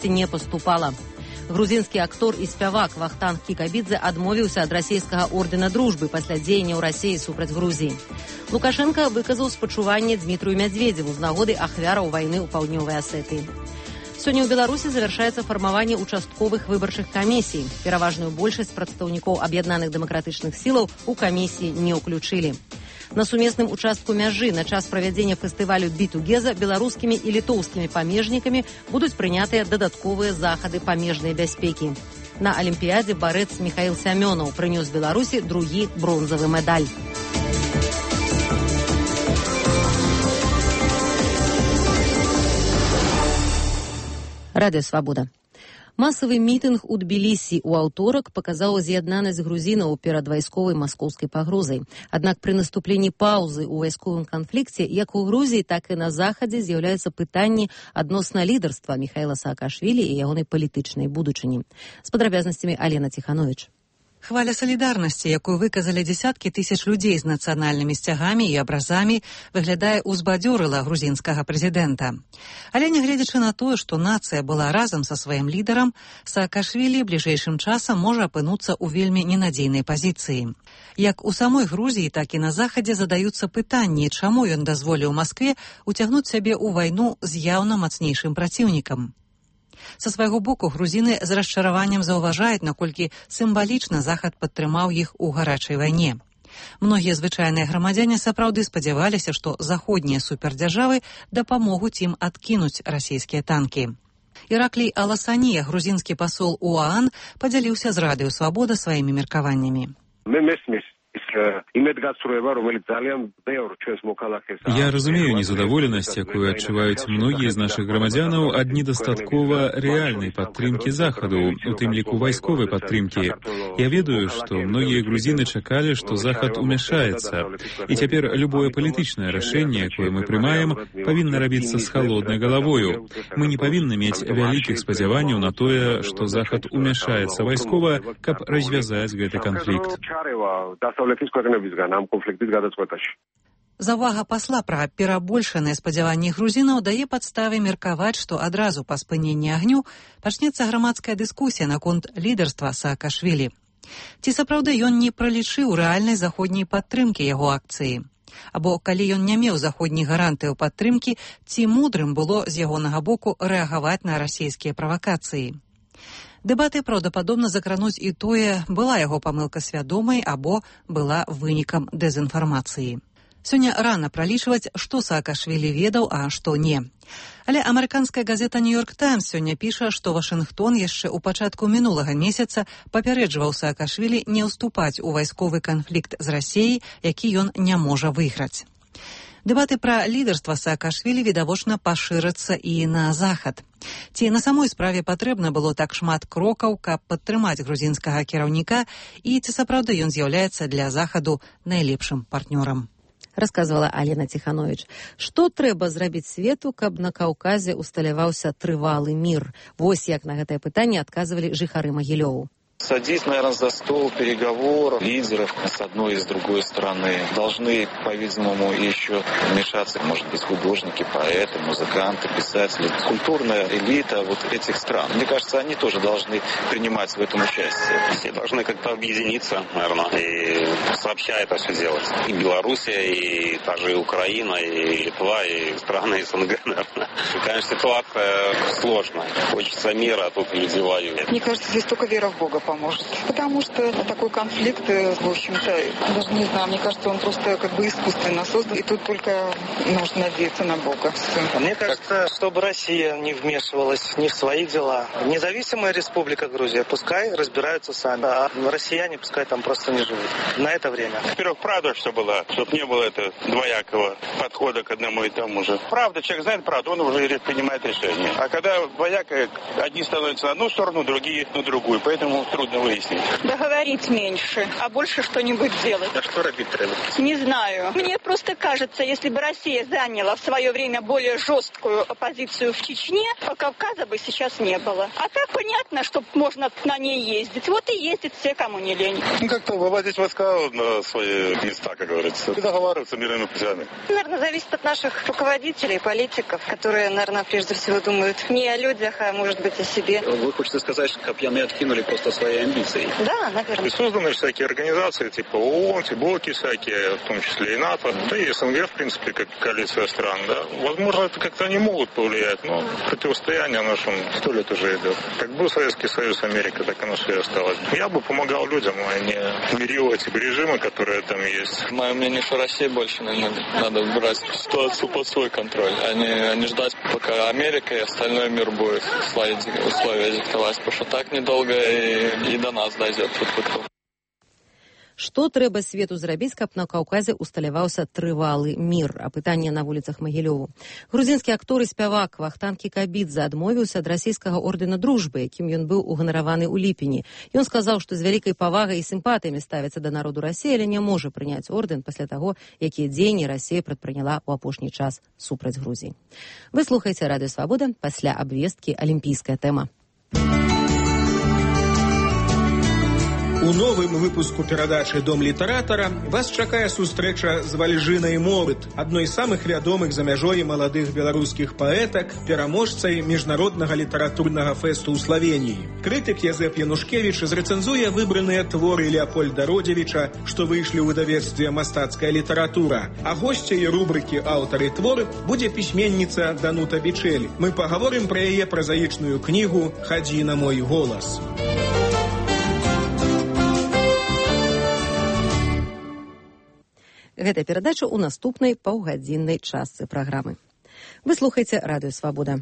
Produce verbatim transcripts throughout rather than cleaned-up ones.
Беларусі не паступала. Грузінскі актор і спявак Вахтанг Кікабідзе адмовіўся ад расійскага ордэна дружбы пасля дзеянняў Расіі супраць Грузіі. Лукашенко выказаў спачуванне Дмітрию Мядзведзеву з нагоды ахвяраў вайны ў паўднёвай Асетыі. Сёння ў Беларусі завяршаецца фармаванне участковых выбарчых камісій. Пераважную большасць прадстаўнікоў аб'яднаных дэмакратычных сілаў у камісіі не ўключылі. На сумесным участку мяжы на час правядзення фестывалю Бітугеза беларускімі і літоўскімі памежнікамі будуць прынятыя дадатковыя захады памежнай бяспекі. На алімпіядзе барэц Міхаіл Сямёнаў прынёс Беларусі другі бронзавы медаль. Радыё Свабода. Масавы мітынг у Тбілісі ў аўторак паказаў з'яднанасць грузінаў перад вайсковай маскоўскай пагрозай. Аднак пры наступленні паўзы ў вайсковым канфлікце як у Грузіі, так і на захадзе з'яўляюцца пытанні адносна лідарства Міхаіла Саакашвілі і ягонай палітычнай будучыні. З падрабязнасцямі Алена Ціхановіч. Хваля салідарнасці, якую выказалі дзесяткі тысяч людзей з нацыянальнымі сцягамі і абразамі, выглядае узбадзёрыла грузінскага прэзідэнта. Але нягледзячы на тое, што нацыя была разам са сваім лідарам, Саакашвілі бліжэйшым часам можа апынуцца ў вельмі ненадзейнай пазіцыі. Як у самой Грузіі, так і на захадзе задаюцца пытанні, чаму ён дазволіў Маскве уцягнуць сябе ў вайну з яўна мацнейшым праціўнікам. Са свайго боку грузіны з расчараваннем заўважаюць, наколькі сімвалічна Захад падтрымаў іх у гарачай вайне. Многія звычайныя грамадзяне сапраўды спадзяваліся, што заходнія супердзяржавы дапамогуць ім адкінуць расійскія танкі. Іраклій Аласанія, грузінскі пасол у ОАН, падзяліўся з Радыё Свабода сваімі меркаваннямі. Я разумею незадаволенасць, якую адчуваюць многія з нашых грамадзянаў ад недастаткова рэальнай падтрымкі Захаду, у тым ліку вайсковай падтрымкі. Я ведаю, што многія грузіны чакалі, што Захад умяшаецца. І цяпер любое палітычнае рашэнне, якое мы прымаем, павінна рабіцца з халоднай галавою. Мы не павінны мець вялікіх спадзяванняў на тое, што Захад умяшаецца вайскова, каб развязаць гэты канфлікт. Заўвага пасла пра перабольшаныя спадзяванні грузінаў дае падставы меркаваць, што адразу па спыненні агню пачнецца грамадская дыскусія наконт лідарства Саакашвілі. Ці сапраўды ён не пралічыў рэальнай заходняй падтрымкі яго акцыі? Або калі ён не меў заходніх гарантыяў падтрымкі, ці мудрым было з ягонага боку рэагаваць на расійскія правакацыі? Дэбаты праўдападобна закрануць і тое, была яго памылка свядомай або была вынікам дэзінфармацыі. Сёння рана пралічваць, што Саакашвілі ведаў, а што не. Але амерыканская газета «Нью-Йорк Таймс» сёння піша, што Вашынгтон яшчэ ў пачатку мінулага месяца папярэджваў Саакашвілі не ўступаць у вайсковы канфлікт з Расіяй, які ён не можа выйграць. Дэбаты пра лідарства Саакашвілі відавочна пашырацца і на захад. Ці на самой справе патрэбна было так шмат крокаў, каб падтрымаць грузінскага кіраўніка, і ці сапраўды ён з'яўляецца для захаду найлепшым партнёрам? Расказвала Алена Ціхановіч. Што трэба зрабіць свету, каб на Каўказе усталяваўся трывалы мір? Вось як на гэтае пытанне адказвалі жыхары Магілёву. Садись, наверное, за стол переговоров лидеров с одной и с другой стороны. Должны, по-видимому, еще вмешаться, может быть, художники, поэты, музыканты, писатели, культурная элита вот этих стран. Мне кажется, они тоже должны принимать в этом участие. Все должны как-то объединиться, наверное, и сообща это все делать. И Белоруссия, и та же Украина, и Литва, и страны СНГ, наверное. И, конечно, ситуация сложная. Хочется мира, а тут люди воюют. Мне кажется, здесь только вера в Бога поможет. Потому что такой конфликт, в общем-то, даже не знаю, мне кажется, он просто как бы искусственно создан, и тут только нужно надеяться на Бога. Все. Мне кажется, чтобы Россия не вмешивалась ни в свои дела. Независимая республика Грузия, пускай разбираются сами, а россияне пускай там просто не живут. На это время. Во-первых, правда, что было, чтобы не было это двоякого подхода к одному и тому же. Правда, человек знает правду, он уже принимает решение. А когда двояко, одни становятся на одну сторону, другие на другую. Поэтому трудно выяснить. Договорить меньше, а больше что-нибудь делать. А что робить треба? Не знаю. Мне просто кажется, если бы Россия заняла в свое время более жесткую позицию в Чечне, Кавказа бы сейчас не было. А так понятно, что можно на ней ездить. Вот и ездит все, кому не лень. Ну, как-то выводить войска на свои места, как говорится. И договариваться мирными путями. Наверное, зависит от наших руководителей, политиков, которые, наверное, прежде всего думают не о людях, а, может быть, о себе. Вы хотите сказать, что копьями откинули просто свои амбиции? Да, наверное. И созданы всякие организации, типа ООН, блоки всякие, в том числе и НАТО. Да и СНГ, в принципе, как коалиция стран, да. Возможно, это как-то они могут повлиять, но противостояние нашим сто лет уже идет. Как был Советский Союз, Америка, так оно все и осталось. Я бы помогал людям, а не мирил эти режимы, которые там есть. Мое мнение, что России больше надо, надо брать ситуацию под свой контроль, а не, а не ждать, пока Америка и остальной мир будет свои условия диктовать, потому что так недолго и, и до нас дойдет. Што трэба свету зрабіць, каб на Каўказе усталяваўся трывалы мір? Апытанне на вуліцах Магілёву. Грузінскі актор і спявак Вахтанг Кікабідзе адмовіўся ад расійскага ордэна дружбы, якім ён быў уганараваны ў ліпені. Ён сказаў, што з вялікай павагай і сімпатыямі ставіцца да народу Расіі, але не можа прыняць ордэн пасля таго, якія дзеянні Расія прадпрыняла ў апошні час супраць Грузіі. Вы слухаеце Радыё Свабода, пасля абвесткі алімпійская тэма. У новым выпуску перадачы «Дом літаратара» вас чакае сустрэча з Вальжынай Морыт, адной з самых вядомых за мяжой маладых беларускіх паэтак, пераможцай міжнароднага літаратурнага фэсту ў Славеніі. Крытык Язэп Янушкевіч зрэцэнзуе выбраныя творы Леапольда Родзевіча, што выйшлі ў выдавецтве «Мастацкая літаратура». А госцяй рубрыкі «Аўтары твор» будзе пісьменніца Данута Бичэль. Мы пагаворым пра яе празаічную кнігу «Хадзі на мой голас». Гэта перадача ў наступнай паўгадзіннай частцы праграмы. Вы слухаеце Радыё Свабода.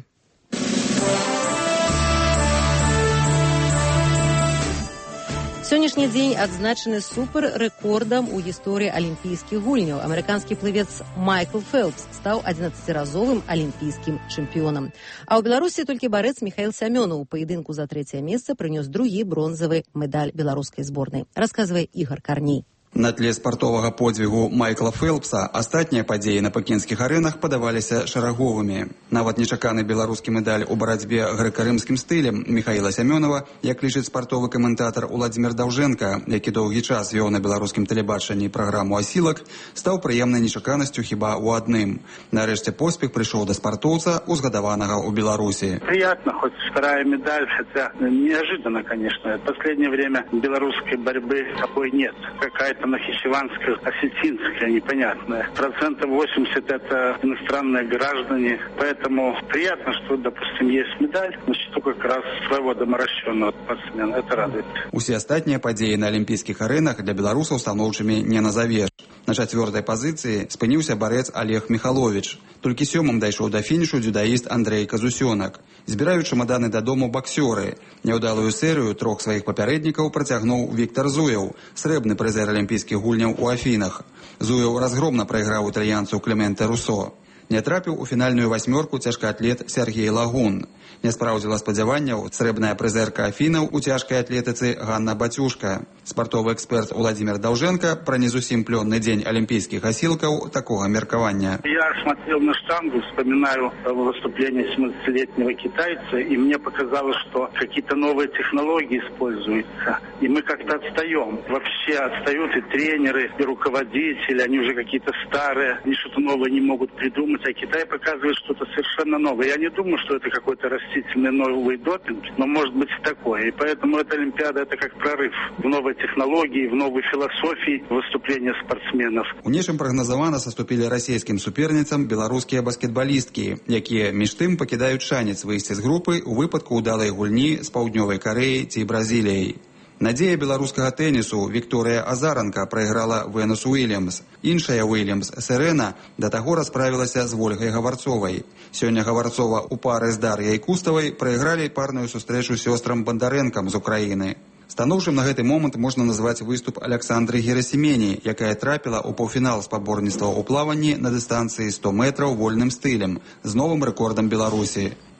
Сённяшні дзень адзначаны супер-рэкордам у гісторыі алімпійскіх гульняў. Амерыканскі плывец Майкл Фэлпс стаў адзінаццаціразовым алімпійскім чэмпіёнам. А ў Беларусі толькі барэц Міхаіл Сямёнаў у паядынку за трэцяе месца прынёс другі бронзавы медаль беларускай зборнай. Расказвае Ігар Карней. На тле спартовага подзвігу Майкла Фэлпса астатнія падзеі на пекінскіх арэнах падаваліся шараговымі. Нават нечаканы беларускі медаль у барацьбе грэка-рымскім стылем Міхаіла Сямёнава, як лічыць спартовы каментатар Уладзімір Даўжэнка, які доўгі час вёў на беларускім тэлебачанні праграму «Асілак», стаў прыемнай нечаканасцю хіба ў адным. Нарэшце поспех прыйшоў да спартоўца, узгадаванага ў Беларусі. Приятно, хоть вторая медаль, хотя неожиданно, конечно. В последнее время белорусской борьбы такой нет. Какая-то нахичеванская, осетинская, непонятная. Процентов восемьдесят это иностранные граждане. Поэтому приятно, что, допустим, есть медаль, но что как раз своего доморощенного спортсмена. Это радует. Усе астатнія падзеі на алімпійскіх арэнах для беларусаў станоўчымі не назавеш. На чацвёртай пазіцыі спыніўся барэц Олег Михалович. Толькі сёмым дайшоў да фінішу дзюдаіст Андрэй Казусёнак. Збіраюць чамаданы дадому баксёры. Няўдалую серыю трох сваіх папярэднікаў працягнуў Віктар Зуяў, срэбны прызер алімпійскіх гульняў у Афінах. Зуяў разгромна прайграў італьянцу Клементе Русо. Не трапіў у фінальную васьмёрку цяжкаатлет Сергей Лагун. Не спраўдзіла спадзяванняў срэбная прызерка Афінаў у цяжкай атлетыцы Ганна Бацюшка. Спартовы эксперт Уладзімір Даўжэнка пра не зусім плённы дзень алімпійскіх асілкаў такога меркавання. Я смотрел на штангу, вспоминаю выступление семнадцатилетнего китайца, и мне показалось, что какие-то новые технологии используются, и мы как-то отстаем. Вообще отстают и тренеры, и руководители, они уже какие-то старые, они что-то новое не могут придумать, а Китай показывает что-то совершенно новое. Я не думаю, что это какой-то растительный новый допинг, но может быть и такое. И поэтому эта Олимпиада — это как прорыв в новой технологии, в новой философии выступления спортсменов. У нечым прагназавана саступілі расійскім суперніцам беларускія баскетбалісткі, якія між тым пакідаюць шанец выйсці з групы ў выпадку ўдалай гульні з Паўднёвай Карэяй ці Бразіліяй. Надзея беларускага тэнісу Вікторыя Азаранка прайграла Венус Уильямс. Іншая Уильямс, Серена, да таго расправілася з Вольгай Гаварцовай. Сёння Гаварцова ў пары з Дар'яй Куставай прайгралі парную сустрэчу сёстрам Бандарэнкам з Украіны. Станоўчым на гэты момант можна назваць выступ Аляксандры Герасімені, якая трапіла ў паўфінал спаборніцтва ў плаванні на дыстанцыі сто метраў вольным стылем з новым рэкордам Беларусі.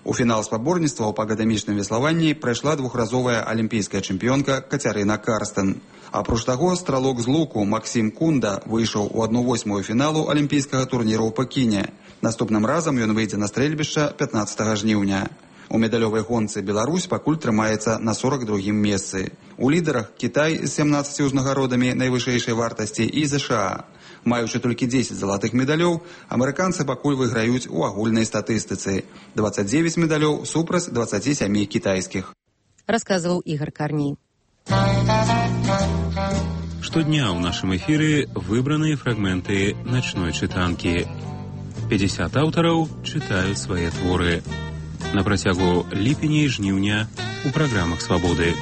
У фінал спаборніцтваў па акадэмічным веславанні прайшла двухразовая алімпійская чэмпіёнка Кацярына Карстен. Апроч таго, стралок з луку Максім Кунда выйшаў у адну восьмую фіналу алімпійскага турніру ў Пекіне. Наступным разам ён выйдзе на стрэльбішча пятнаццатага жніўня. У медалёвай гонцы Беларусь пакуль трымаецца на сорок другім месцы. У лідарах Кітай з сямнаццаці ўзнагародамі найвышэйшай вартасці і ЗША. Маючы толькі дзесяць залатых медалёў, амерыканцы пакуль выйграюць у агульнай статыстыцы. дваццаць дзевяць медалёў супраць дваццаці сямі кітайскіх. Расказваў Ігор Карній. Штодня ў нашым эфіры выбраныя фрагменты начной чытанкі. пятьдесят аўтараў чытаюць свае творы. На працягу ліпеня і жніўня у праграмах «Свабоды».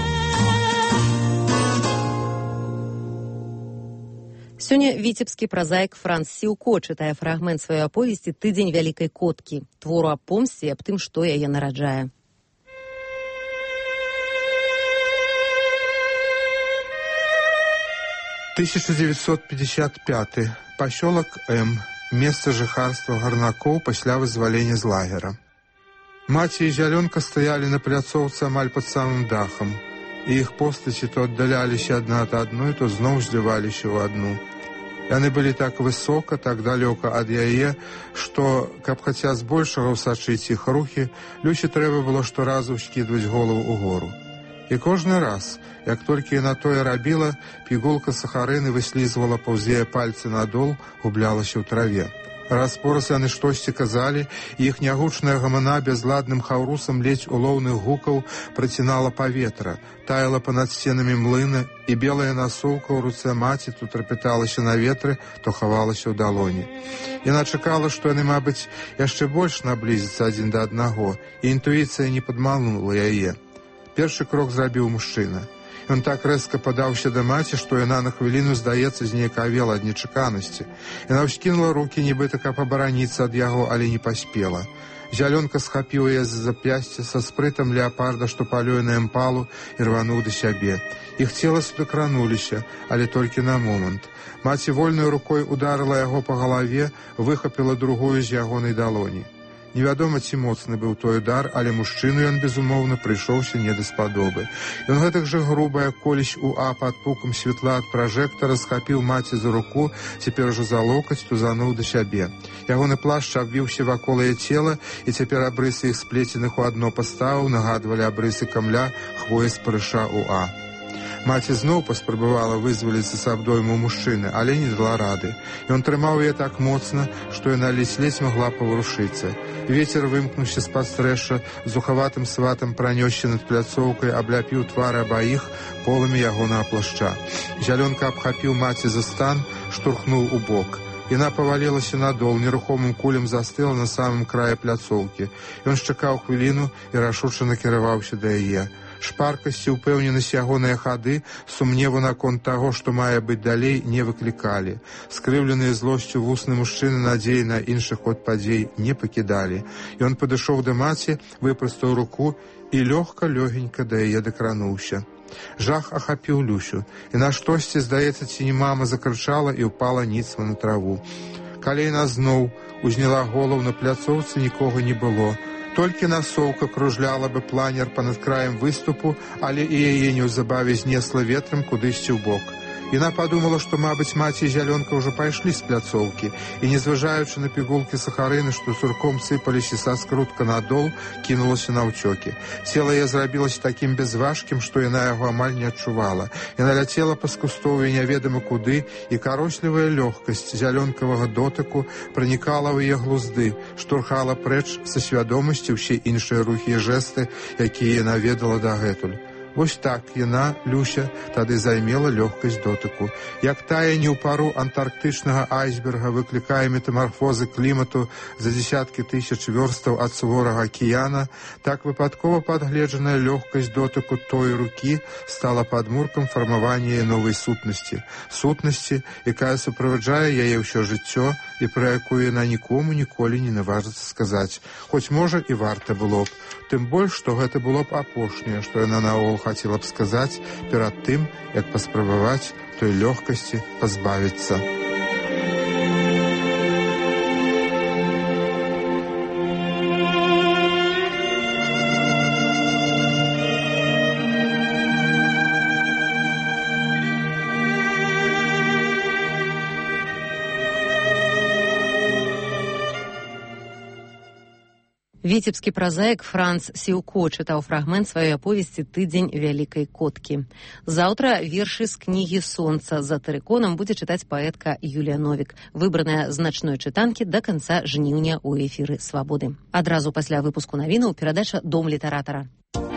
Сёння віцебскі празаік Франц Сіўко чытае фрагмент сваёй аповесці «Тыдзень вялікай коткі», твору аб помсце і аб тым, што яе нараджае. тысяча девятьсот пятьдесят пятый. Пасёлак М. Месца жыхарства гарнакоў пасля вызвалення з лагера. Маці і зялёнка стаялі на пляцоўцы амаль пад самым дахам, і іх постаці то аддаляліся адна ад адной, то зноў зліваліся ў адну. Яны былі так высока, так далёка ад яе, што, каб хаця збольшага ўсачыць іх рухі, Люсі трэба было шторазу скідваць голову ўгору. І кожны раз, як толькі яна тое рабіла, пігулка сахарыны выслізвала паўз яе пальцы надол, гублялася ў траве. Раз-пораз яны штосьці казалі, і іх нягучная гамана бязладным хаўрусам ледзь улоўных гукаў працінала паветра, таяла панад сценамі млына, і белая насоўка ў руцэ маці то трапяталася на ветры, то хавалася ў далоні. Яна чакала, што яны, мабыць, яшчэ больш наблізяцца адзін да аднаго, і інтуіцыя не падманула яе. Першы крок зрабіў мужчына. Ён так рэзка падаўся да маці, што яна на хвіліну, здаецца, знейкавела ад нечаканасці. Яна ўскінула рукі, нібыта каб абараніцца ад яго, але не паспела. Зялёнка схапіў яе з запясця са спрытам леапарда, што палюе на імпалу, і рвануў да сябе. Іх цела судакрануліся, але толькі на момант. Маці вольнай рукой ударыла яго па галаве, выхапіла другую з ягонай далоні. Невядома, ці моцны быў той удар, але мужчыну ён, безумоўна, прыйшоўся не даспадобы. Ён гэтак жа груба, як колісь у А пад пукам святла ад пражэктара, схапіў маці за руку, цяпер ужо за локаць тузануў да сябе. Ягоны плашч абвіўся вакол яе цела, і цяпер абрысы іх сплеценых у адно паставаў нагадвалі абрысы камля хвоі спарыша у А. Маці зноў паспрабавала вызваліцца з абдойму мужчыны, але не дала рады. Ён трымаў яе так моцна, што яна ледзь-ледзь магла паварушыцца. Вецер вымкнуўся з-пад стрэша, зухаватым сватам пранёсся над пляцоўкай, абляпіў твары абаіх полымі ягонага плашча. Зялёнка абхапіў маці за стан, штурхнуў у бок. Яна павалілася надол, нерухомым кулем застыла на самым краі пляцоўкі. Ён чакаў хвіліну і рашуча накіраваўся да яе. Шпаркасць і ўпэўненасць ягоныя хады, сумневу наконт таго, што мае быць далей, не выклікалі. Скрыўленыя злосцю вусны мужчыны надзеі на іншы ход падзей не пакідалі. Ён падышоў да маці, выпрастаў руку і лёгка-лёгенька да яе дакрануўся. Жах ахапіў Люсю, і на штосьці, здаецца, ці не мама, закрычала і ўпала ніцва на траву. Калі яна зноў узняла голову, на пляцоўцы нікога не было. Толькі насоўка кружляла бы планер панад краем выступу, але і яе неўзабаве знесла ветрам кудысьці ў бок. Яна падумала, што, мабыць, маці і зялёнка ўжо пайшлі з пляцоўкі, і, незважаючы на пігулкі сахарыны, што цурком сыпаліся са скрутка надол, кінулася наўцёкі. Цела яе зрабілася такім бязважкім, што яна яго амаль не адчувала. Яна ляцела па скустоўі неведама куды, і карослівая лёгкасць зялёнкавага дотыку пранікала ў яе глузды, штурхала прэч са свядомасці ўсе іншыя рухі і жэсты, якія яна ведала дагэтуль. Вось так яна, Люся, тады займела лёгкасць дотыку. Як тая не ў пару антарктычнага айсберга выклікае метамарфозы клімату за дзесяткі тысяч вёрстаў ад суворага акіяна, так выпадкова падгледжаная лёгкасць дотыку той рукі стала падмуркам фармавання новай сутнасці. Сутнасці, якая суправаджае яе ўсё жыццё і пра якую яна нікому ніколі не наважыцца сказаць. Хоць, можа, і варта было б. Тым больш, што гэта было б апошняе, што яна наогул хацела б сказаць перад тым, як паспрабаваць той лёгкасці пазбавіцца. Віцебскі празаік Франц Сіўко чытаў фрагмент сваёй аповесці «Тыдзень вялікай коткі». Заўтра вершы з кнігі «Сонца» за тэрыконам будзе чытаць паэтка Юлія Новік, выбраная з начной чытанкі да канца жніўня ў эфіры «Свабоды». Адразу пасля выпуску навінаў перадача «Дом літаратара».